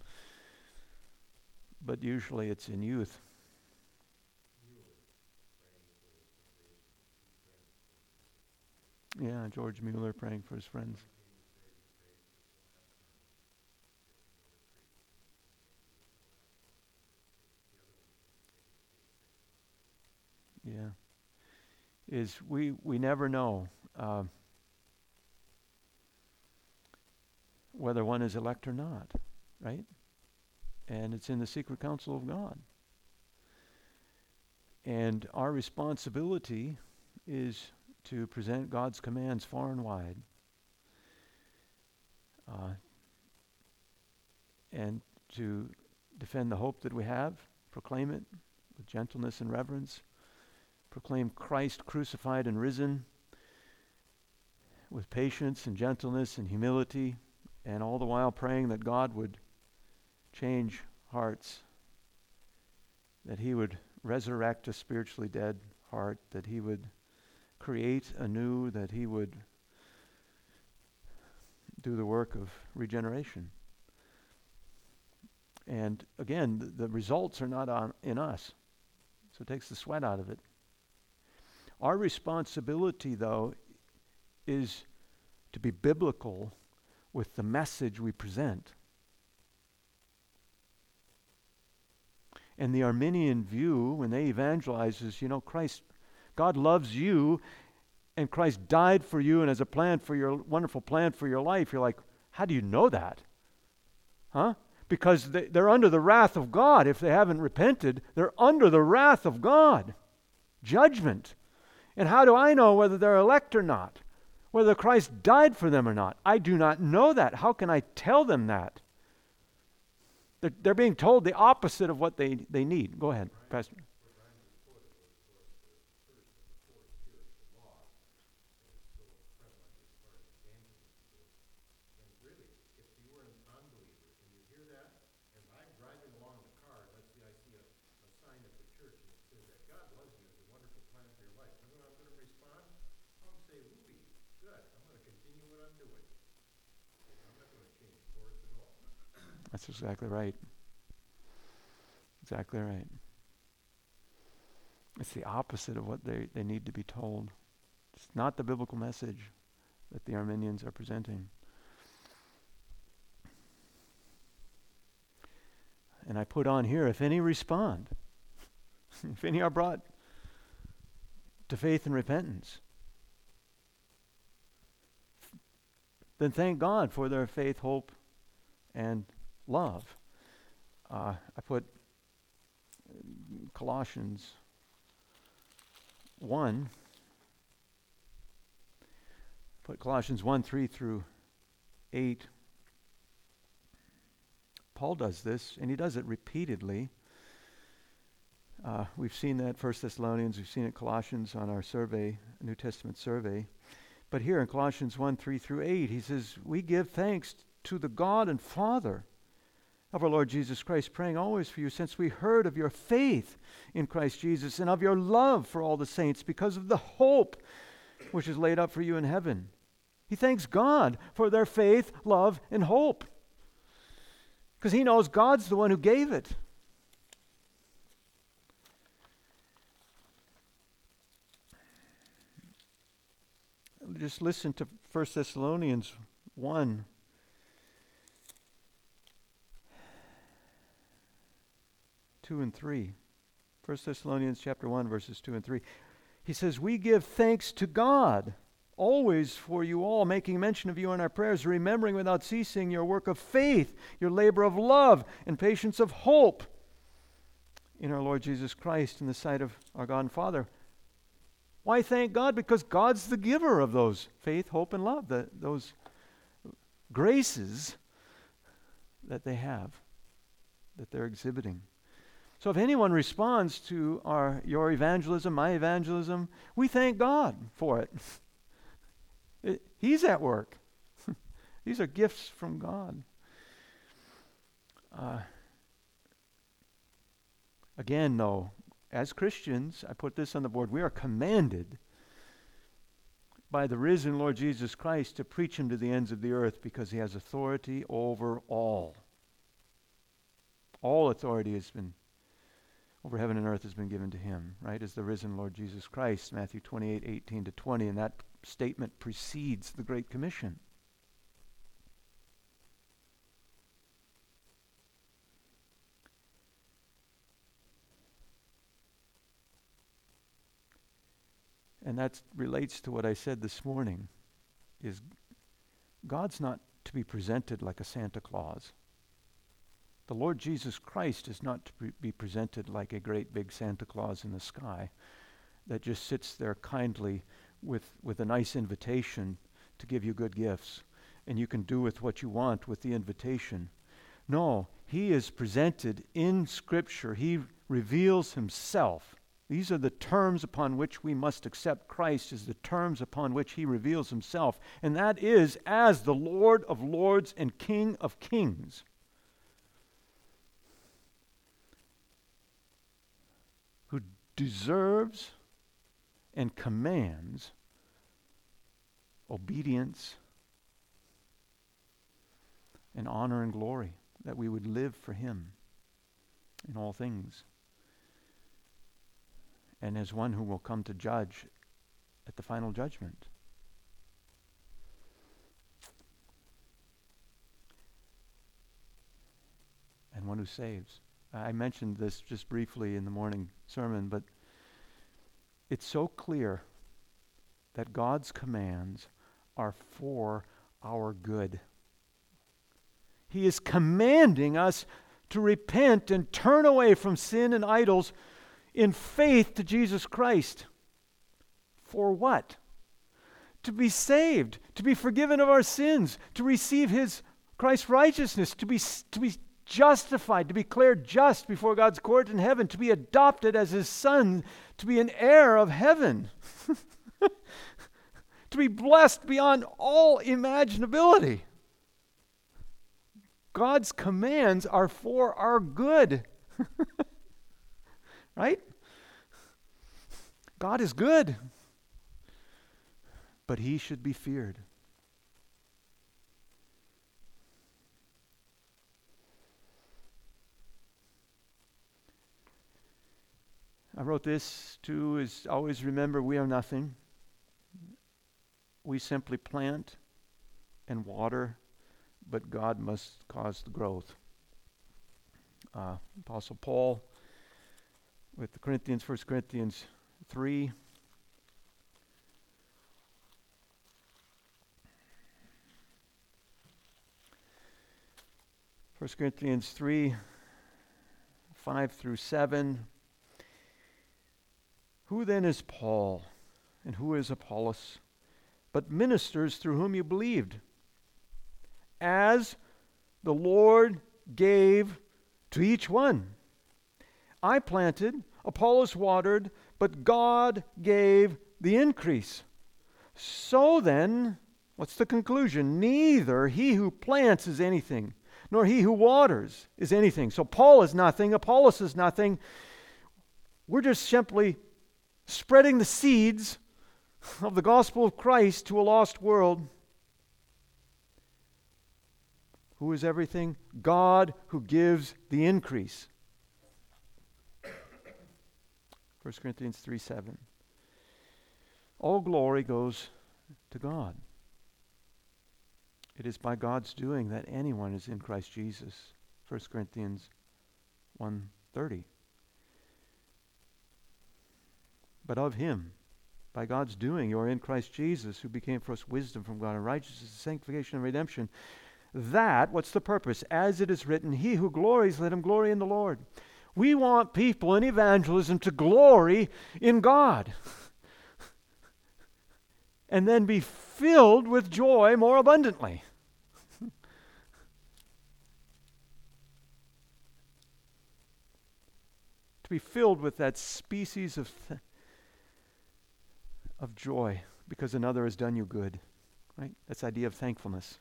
But usually it's in youth. Yeah, George Mueller praying for his friends. Yeah. We never know whether one is elect or not, right? And it's in the secret counsel of God. And our responsibility is to present God's commands far and wide. And to defend the hope that we have, proclaim it with gentleness and reverence, proclaim Christ crucified and risen with patience and gentleness and humility, and all the while praying that God would change hearts, that he would resurrect a spiritually dead heart, that he would create anew, that he would do the work of regeneration. And again, the results are not in us, so it takes the sweat out of it. Our responsibility, though, is to be biblical with the message we present. And the Arminian view, when they evangelize, is, Christ, God loves you, and Christ died for you and has a plan for your wonderful plan for your life. You're like, how do you know that? Huh? Because they're under the wrath of God. If they haven't repented, they're under the wrath of God. Judgment. And how do I know whether they're elect or not? Whether Christ died for them or not? I do not know that. How can I tell them that? They're being told the opposite of what they need. Go ahead, Pastor. That's exactly right. Exactly right. It's the opposite of what they need to be told. It's not the biblical message that the Arminians are presenting. And I put on here, if any respond, if any are brought to faith and repentance, then thank God for their faith, hope, and love. I put Colossians 1. Put Colossians 1:3-8. Paul does this, and he does it repeatedly. We've seen that 1 Thessalonians, we've seen it Colossians on our survey, New Testament survey. But here in Colossians 1:3-8, he says, we give thanks to the God and Father of our Lord Jesus Christ, praying always for you, since we heard of your faith in Christ Jesus and of your love for all the saints because of the hope which is laid up for you in heaven. He thanks God for their faith, love, and hope, because he knows God's the one who gave it. just listen to 1 Thessalonians 1. Two and 3. 1 Thessalonians chapter 1, verses 2 and 3. He says, we give thanks to God always for you all, making mention of you in our prayers, remembering without ceasing your work of faith, your labor of love, and patience of hope in our Lord Jesus Christ in the sight of our God and Father. Why thank God? Because God's the giver of those faith, hope, and love, those graces that they have, that they're exhibiting. So if anyone responds to your evangelism, my evangelism, we thank God for it. He's at work. These are gifts from God. Again, though, as Christians, I put this on the board, we are commanded by the risen Lord Jesus Christ to preach him to the ends of the earth because he has authority over all. All authority has been over heaven and earth has been given to him, right? As the risen Lord Jesus Christ, Matthew 28, 18 to 20, and that statement precedes the Great Commission. And that relates to what I said this morning, is God's not to be presented like a Santa Claus. The Lord Jesus Christ is not to be presented like a great big Santa Claus in the sky that just sits there kindly with a nice invitation to give you good gifts, and you can do with what you want with the invitation. No, he is presented in Scripture. He reveals himself. These are the terms upon which we must accept Christ, is the terms upon which he reveals himself, and that is as the Lord of lords and King of kings. Who deserves and commands obedience and honor and glory, that we would live for him in all things. And as one who will come to judge at the final judgment. And one who saves. I mentioned this just briefly in the morning sermon, but it's so clear that God's commands are for our good. He is commanding us to repent and turn away from sin and idols in faith to Jesus Christ. For what? To be saved, to be forgiven of our sins, to receive Christ's righteousness, to be justified, to be declared just before God's court in heaven, to be adopted as his son, to be an heir of heaven, to be blessed beyond all imaginability. God's commands are for our good. Right? God is good, but he should be feared. I wrote this too, is always remember we are nothing. We simply plant and water, but God must cause the growth. Apostle Paul with the Corinthians, 1 Corinthians 3. First Corinthians 3, 5 through 7. Who then is Paul, and who is Apollos, but ministers through whom you believed, as the Lord gave to each one? I planted, Apollos watered, but God gave the increase. So then, what's the conclusion? Neither he who plants is anything, nor he who waters is anything. So Paul is nothing, Apollos is nothing. We're just simply spreading the seeds of the gospel of Christ to a lost world. Who is everything? God who gives the increase. 1 Corinthians 3:7. All glory goes to God. It is by God's doing that anyone is in Christ Jesus. 1 Corinthians 1:30. But of him, by God's doing, you are in Christ Jesus, who became for us wisdom from God and righteousness, sanctification and redemption. That, what's the purpose? As it is written, he who glories, let him glory in the Lord. We want people in evangelism to glory in God and then be filled with joy more abundantly. To be filled with that species of joy because another has done you good, right? That's the idea of thankfulness.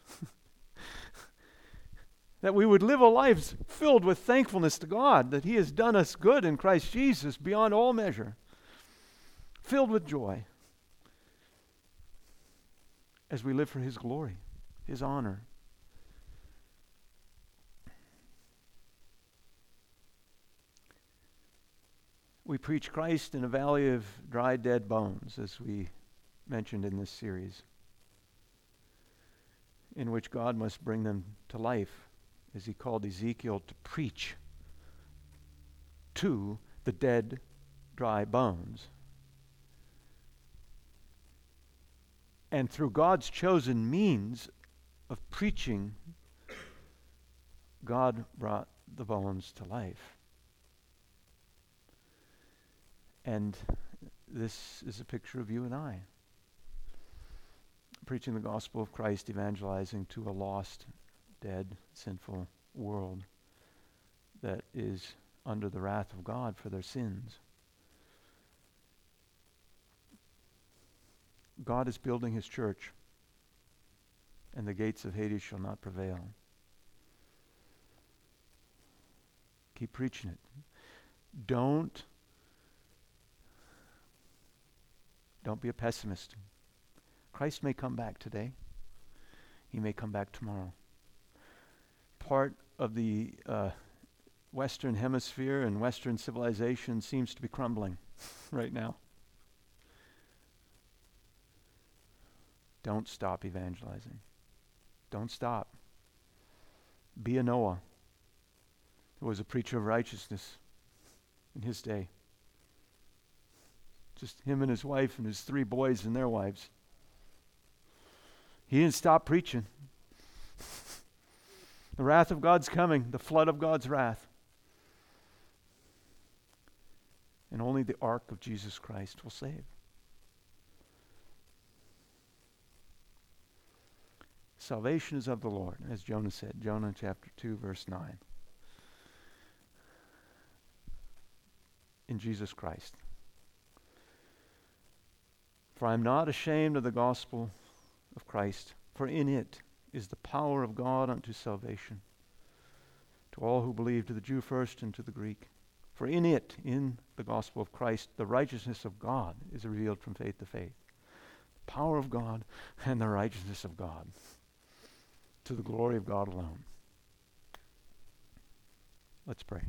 That we would live a life filled with thankfulness to God, that he has done us good in Christ Jesus beyond all measure, filled with joy as we live for his glory, his honor. We preach Christ in a valley of dry, dead bones, as we mentioned in this series, in which God must bring them to life, as he called Ezekiel to preach to the dead, dry bones. And through God's chosen means of preaching, God brought the bones to life. And this is a picture of you and I, preaching the gospel of Christ, evangelizing to a lost, dead, sinful world that is under the wrath of God for their sins. God is building his church, and the gates of Hades shall not prevail. Keep preaching it. Don't be a pessimist. Christ may come back today. He may come back tomorrow. Part of the Western Hemisphere and Western civilization seems to be crumbling right now. Don't stop evangelizing. Don't stop. Be a Noah, who was a preacher of righteousness in his day. Just him and his wife and his 3 boys and their wives. He didn't stop preaching. The wrath of God's coming, the flood of God's wrath. And only the ark of Jesus Christ will save. Salvation is of the Lord, as Jonah said, Jonah chapter 2, verse 9. In Jesus Christ. For I am not ashamed of the gospel of Christ, for in it is the power of God unto salvation, to all who believe, to the Jew first and to the Greek. For in it, in the gospel of Christ, the righteousness of God is revealed from faith to faith. The power of God and the righteousness of God, to the glory of God alone. Let's pray.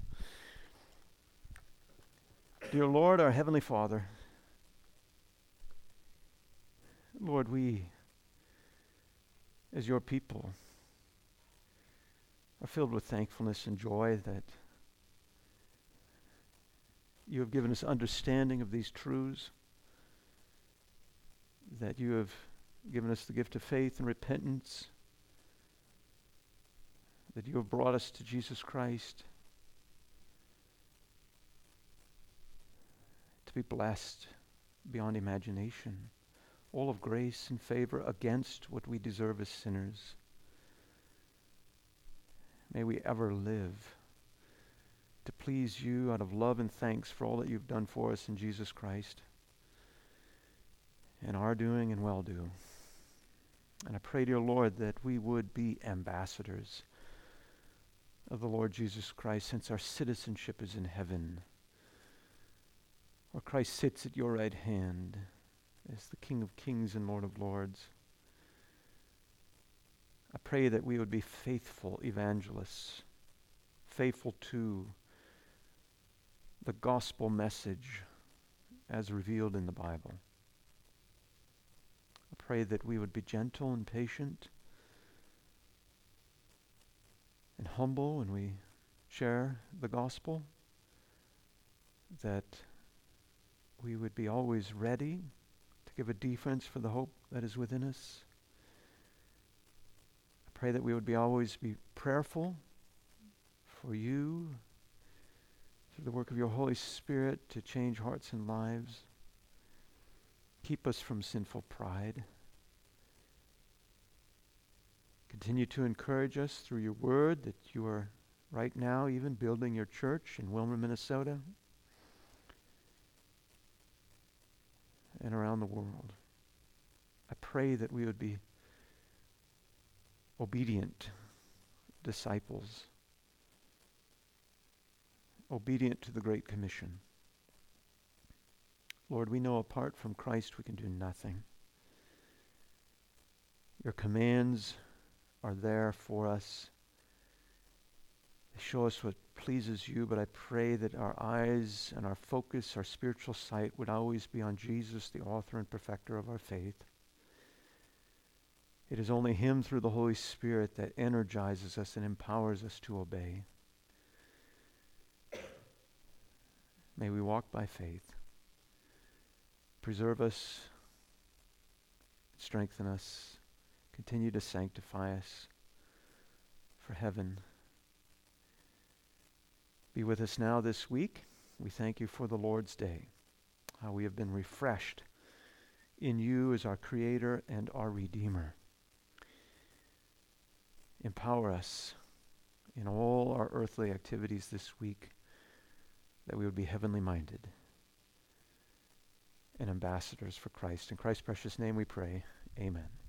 Dear Lord, our Heavenly Father, Lord, we, as your people, are filled with thankfulness and joy that you have given us understanding of these truths, that you have given us the gift of faith and repentance, that you have brought us to Jesus Christ to be blessed beyond imagination, all of grace and favor against what we deserve as sinners. May we ever live to please you out of love and thanks for all that you've done for us in Jesus Christ, and are doing and will do. And I pray, dear Lord, that we would be ambassadors of the Lord Jesus Christ, since our citizenship is in heaven, where Christ sits at your right hand as the King of Kings and Lord of Lords. I pray that we would be faithful evangelists, faithful to the gospel message as revealed in the Bible. I pray that we would be gentle and patient and humble when we share the gospel, that we would be always ready to give a defense for the hope that is within us. I pray that we would always be prayerful for you, through the work of your Holy Spirit, to change hearts and lives. Keep us from sinful pride. Continue to encourage us through your word that you are right now even building your church in Wilmer, Minnesota, and around the world. I pray that we would be obedient disciples, obedient to the Great Commission. Lord, we know apart from Christ we can do nothing. Your commands are there for us. They show us what pleases you, but I pray that our eyes and our focus, our spiritual sight would always be on Jesus, the author and perfecter of our faith. It is only him through the Holy Spirit that energizes us and empowers us to obey. May we walk by faith. Preserve us, strengthen us, continue to sanctify us for heaven. Be with us now this week. We thank you for the Lord's Day, how we have been refreshed in you as our Creator and our Redeemer. Empower us in all our earthly activities this week, that we would be heavenly minded and ambassadors for Christ. In Christ's precious name we pray. Amen.